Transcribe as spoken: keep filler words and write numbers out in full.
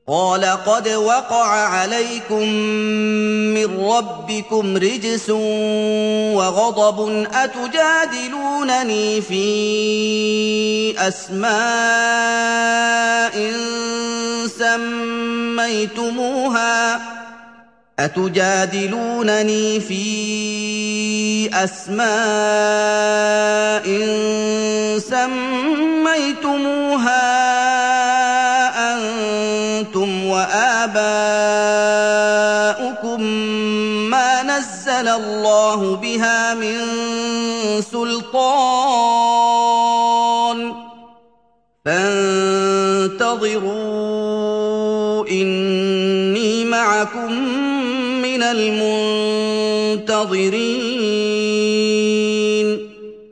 قَالَ قَدْ وَقَعَ عَلَيْكُم مِّن رَّبِّكُمْ رِجْسٌ وَغَضَبٌ أَتُجَادِلُونَنِي فِي أَسْمَاءٍ سَمَّيْتُمُوهَا أتجادلونني في أسماء سميتموها أنتم وآباؤكم ما نزل الله بها من سلطان فانتظروا إني معكم من المنتظرين